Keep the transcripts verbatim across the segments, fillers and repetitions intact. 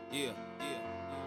Yeah, yeah,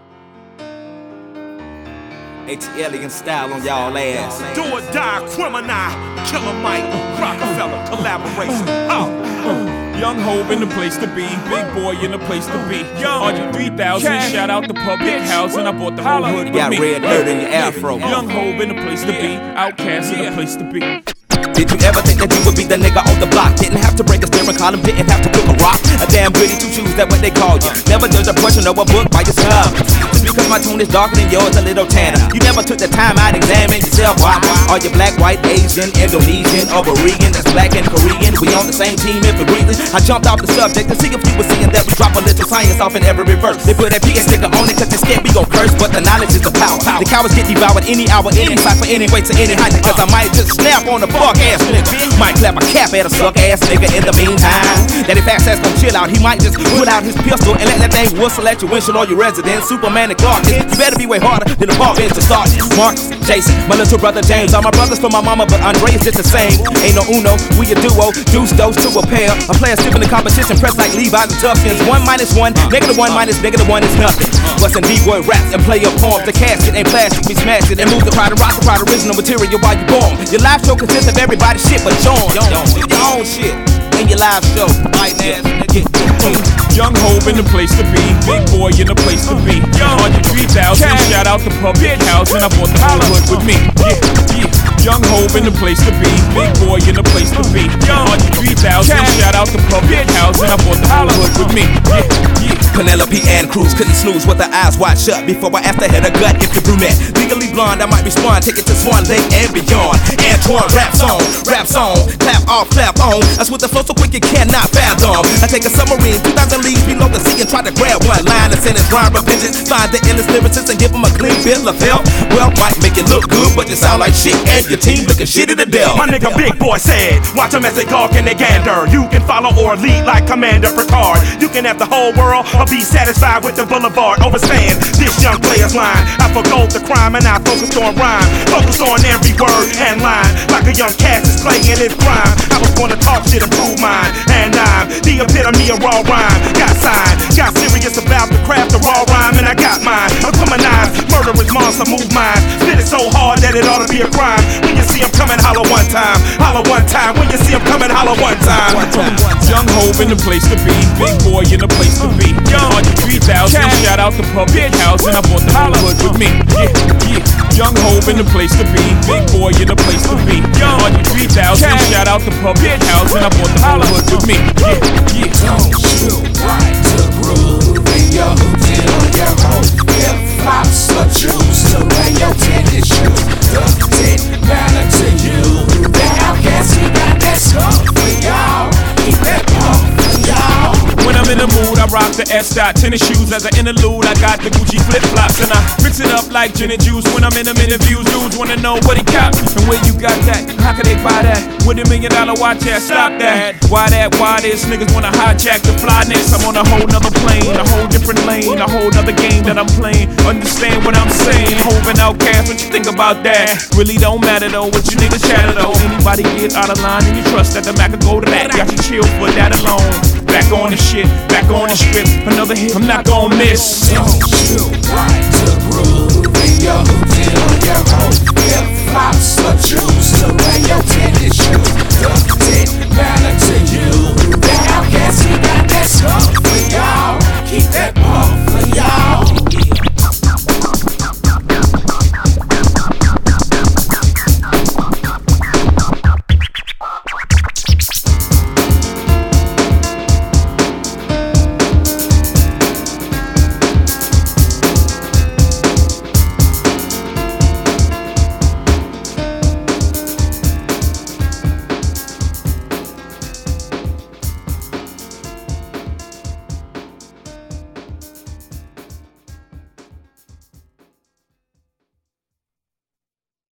yeah. H-Alien style on y'all ass. Do or die, criminal, Killer Mike, Rockefeller collaboration. Oh. Young Hov in the place to be, big boy in the place to be. one hundred three thousand, shout out to public housing. I bought the whole hood with got me. red dirt in your afro. Young Hov in the place to be, Outcast in the place to be. Did you ever think that you would be the nigga on the block? Didn't have to break a steering column, didn't have to cook a rock. A damn goody two shoes, that's what they call you. Never judge a portion of a book by yourself. Just because my tune is darker than yours, a little tanner. You never took the time out to examine yourself. Why? Are you black, white, Asian, Indonesian, or Korean? That's black and Korean. We on the same team if we breathing. I jumped off the subject to see if you were seeing that we drop a little science off in every verse. They put that P S sticker on it cause they scared we gon' curse, but the knowledge is the power. The cowards get devoured any hour, any cipher, any way to any height. Cause I might just snap on the fuck ass nigga. Might clap a cap at a suck ass nigga in the meantime. Daddy Fast ass gon' chill out. He might just pull out his pistol and let that thing whistle at your windshield or your residence. Superman and Clark, you better be way harder than the ball bench to start. Marcus, Jason, my little brother James. All my brothers for my mama, but Andre is just the same. Ain't no uno, we a duo. Deuce dose to a pair. A player skipping the competition, press like Levi's and Tuskins. One minus one, negative one minus negative one is nothing. What's in D-boy raps and play your poems. The casket ain't plastic, we smash it and move the crowd and rock the crowd original material while you born. Your live show consists of everybody's shit but John. Do your own shit in your live show. Right ass nigga. Young Hov in the place to be, big boy in the place to be. one hundred three thousand, shout out to public housing. I bought the whole hood with me. Yeah, yeah. Young Hov in the place to be, big boy in the place to be. one hundred three thousand, shout out to public housing. I bought the whole hood with me. Yeah, yeah. Penelope and Cruz couldn't snooze with her eyes wide shut before I asked her head a gut if you're brunette. Legally blonde, I might respond, take it to Swan Lake and beyond. Antoine rap song, rap song, clap off, clap on. That's with the flow so quick you cannot fathom. I take a submarine, two thousand leagues below the sea and try to grab one line and send it rhyme repentance. Find the endless lyricists and give them a clean bill of health. Well, might make it look good, but you sound like shit and your team looking shitty to death. My nigga Big Boy said, watch them as they gawk and they gander. You can follow or lead like Commander Picard. You can have the whole world or be satisfied with the boulevard. Overstand this young player's line. I forgo the crime and I focused on rhyme. Focus on every word and line. Like a young Cassius playing his prime. I was gonna talk shit and prove mine. And I'm the epitome of raw rhyme. Got signed, got serious about the craft of raw rhyme, and I got mine. I'm criminalized, murderous monster, move mine. Spit it so hard that it ought to be a crime. When you see him coming, holler one time. Holler one time. When you see him coming, holler one time. Young Hov in the place to be, big boy in the place to be. one hundred three thousand, shout out to public housing. I bought the whole hood with me. Yeah, yeah. Young Hov in the place to be, big boy in the place to be. one hundred three thousand, shout out to public housing. I bought the whole hood with me. Yeah, yeah. Don't you like to groove in your hoodie or your home? Flip-flops or shoes to wear your tennis shoes. Looked it better to you. The Outcast, he got that stuff for y'all. Keep that pump for y'all. When I'm in the mood, I rock the S-Dot tennis shoes. As an interlude, I got the Gucci flip-flops. And I mix it up like gin and juice. When I'm in them interviews, dudes wanna know what he got and where you got that. How can they buy that? With a million dollar watch, yeah, stop that. Why that, why this? Niggas wanna hijack the flyness. I'm on a whole nother plane, a whole different lane, a whole nother game that I'm playing. Understand what I'm saying? Hov and Outcast, what you think about that? Really don't matter though, what you niggas chatter though. Anybody get out of line and you trust that the Mac will go to that. Got you chill for that alone. Back on the shit, back on the script. Another hit, I'm not gon' miss. Don't you like to groove in your hoodie or your home? Flip-flops or shoes